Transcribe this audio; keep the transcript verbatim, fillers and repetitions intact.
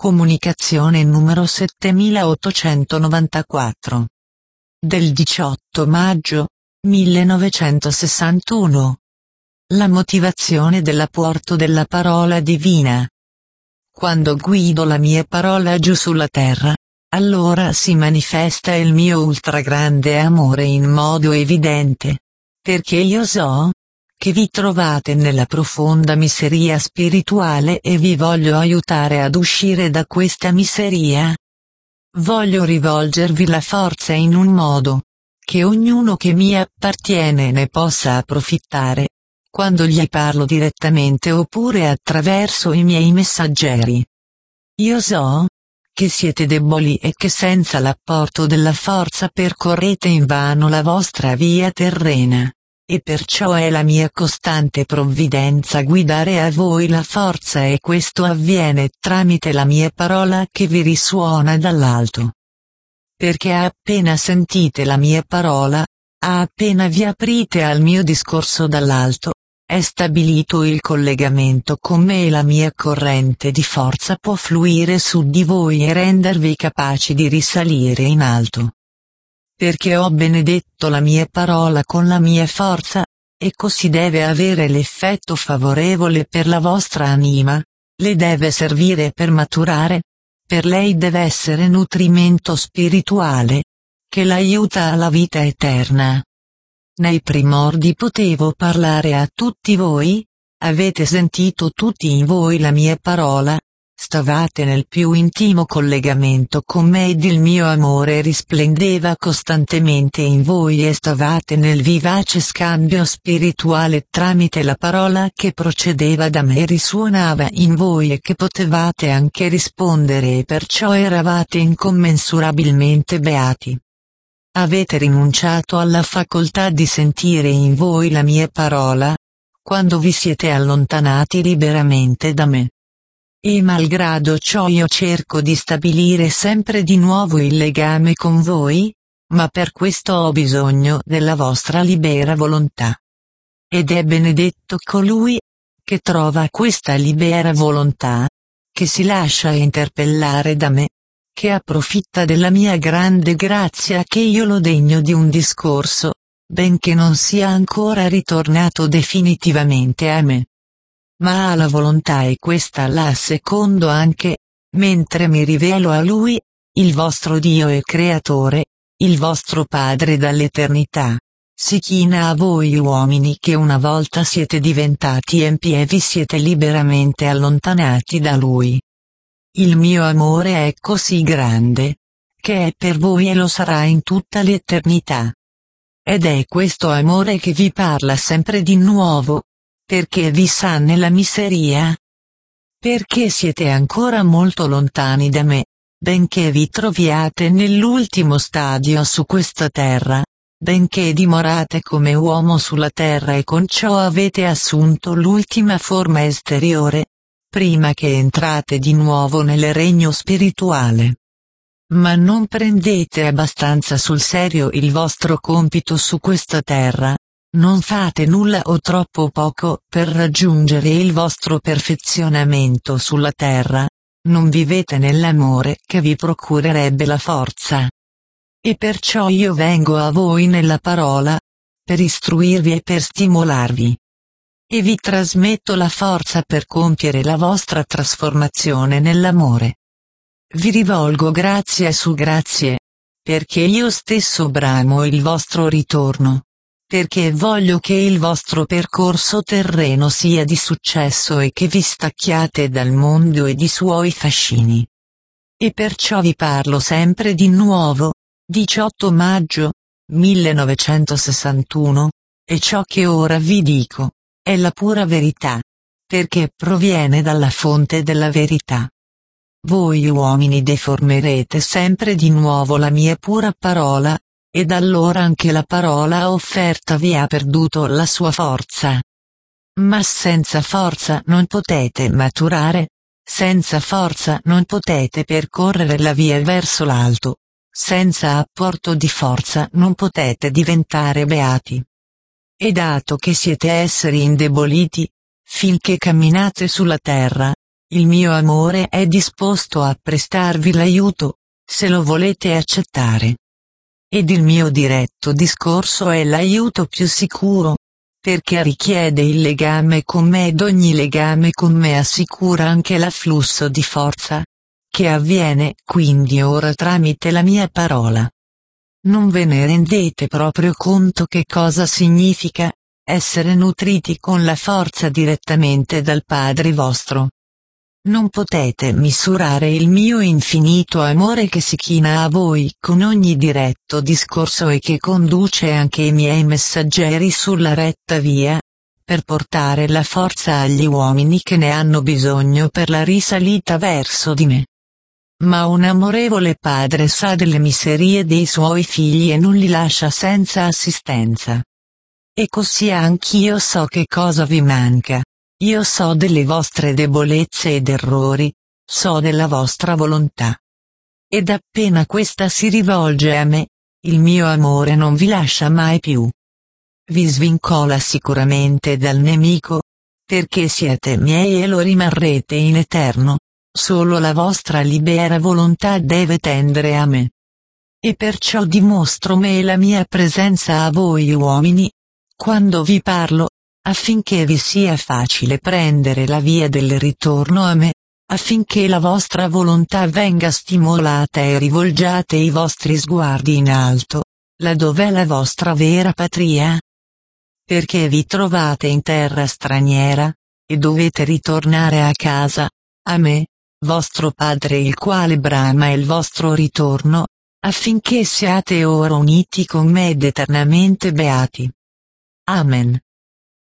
Comunicazione numero settemilaottocentonovantaquattro. Del diciotto maggio millenovecentosessantuno. La motivazione dell'apporto della parola divina. Quando guido la mia parola giù sulla terra, allora si manifesta il mio ultragrande amore in modo evidente. Perché io so che vi trovate nella profonda miseria spirituale e vi voglio aiutare ad uscire da questa miseria. Voglio rivolgervi la forza in un modo che ognuno che mi appartiene ne possa approfittare, quando gli parlo direttamente oppure attraverso i miei messaggeri. Io so che siete deboli e che senza l'apporto della forza percorrete invano la vostra via terrena. E perciò è la mia costante provvidenza guidare a voi la forza e questo avviene tramite la mia parola che vi risuona dall'alto. Perché appena sentite la mia parola, appena vi aprite al mio discorso dall'alto, è stabilito il collegamento con me e la mia corrente di forza può fluire su di voi e rendervi capaci di risalire in alto. Perché ho benedetto la mia parola con la mia forza, e così deve avere l'effetto favorevole per la vostra anima, le deve servire per maturare, per lei deve essere nutrimento spirituale, che l'aiuta alla vita eterna. Nei primordi potevo parlare a tutti voi, avete sentito tutti in voi la mia parola, stavate nel più intimo collegamento con me ed il mio amore risplendeva costantemente in voi e stavate nel vivace scambio spirituale tramite la parola che procedeva da me e risuonava in voi e che potevate anche rispondere e perciò eravate incommensurabilmente beati. Avete rinunciato alla facoltà di sentire in voi la mia parola, quando vi siete allontanati liberamente da me. E malgrado ciò io cerco di stabilire sempre di nuovo il legame con voi, ma per questo ho bisogno della vostra libera volontà. Ed è benedetto colui che trova questa libera volontà, che si lascia interpellare da me, che approfitta della mia grande grazia che io lo degno di un discorso, benché non sia ancora ritornato definitivamente a me. Ma ha la volontà e questa la assecondo anche, mentre mi rivelo a Lui, il vostro Dio e Creatore, il vostro Padre dall'eternità. Si china a voi uomini che una volta siete diventati empi e vi siete liberamente allontanati da Lui. Il mio amore è così grande, che è per voi e lo sarà in tutta l'eternità. Ed è questo amore che vi parla sempre di nuovo, perché vi sa nella miseria? Perché siete ancora molto lontani da me, benché vi troviate nell'ultimo stadio su questa terra, benché dimorate come uomo sulla terra e con ciò avete assunto l'ultima forma esteriore, prima che entrate di nuovo nel regno spirituale. Ma non prendete abbastanza sul serio il vostro compito su questa terra. Non fate nulla o troppo poco per raggiungere il vostro perfezionamento sulla terra, non vivete nell'amore che vi procurerebbe la forza. E perciò io vengo a voi nella parola, per istruirvi e per stimolarvi. E vi trasmetto la forza per compiere la vostra trasformazione nell'amore. Vi rivolgo grazie su grazie, perché io stesso bramo il vostro ritorno. Perché voglio che il vostro percorso terreno sia di successo e che vi stacchiate dal mondo e di suoi fascini. E perciò vi parlo sempre di nuovo, diciotto maggio millenovecentosessantuno, e ciò che ora vi dico, è la pura verità, perché proviene dalla fonte della verità. Voi uomini deformerete sempre di nuovo la mia pura parola, ed allora anche la parola offerta vi ha perduto la sua forza. Ma senza forza non potete maturare, senza forza non potete percorrere la via verso l'alto, senza apporto di forza non potete diventare beati. E dato che siete esseri indeboliti, finché camminate sulla terra, il mio amore è disposto a prestarvi l'aiuto, se lo volete accettare. Ed il mio diretto discorso è l'aiuto più sicuro, perché richiede il legame con me ed ogni legame con me assicura anche l'afflusso di forza, che avviene quindi ora tramite la mia parola. Non ve ne rendete proprio conto che cosa significa essere nutriti con la forza direttamente dal Padre vostro. Non potete misurare il mio infinito amore che si china a voi con ogni diretto discorso e che conduce anche i miei messaggeri sulla retta via, per portare la forza agli uomini che ne hanno bisogno per la risalita verso di me. Ma un amorevole padre sa delle miserie dei suoi figli e non li lascia senza assistenza. E così anch'io so che cosa vi manca. Io so delle vostre debolezze ed errori, so della vostra volontà. Ed appena questa si rivolge a me, il mio amore non vi lascia mai più. Vi svincola sicuramente dal nemico, perché siete miei e lo rimarrete in eterno, solo la vostra libera volontà deve tendere a me. E perciò dimostro me e la mia presenza a voi uomini, quando vi parlo, affinché vi sia facile prendere la via del ritorno a me, affinché la vostra volontà venga stimolata e rivolgiate i vostri sguardi in alto, laddove è la vostra vera patria. Perché vi trovate in terra straniera, e dovete ritornare a casa, a me, vostro Padre il quale brama il vostro ritorno, affinché siate ora uniti con me ed eternamente beati. Amen.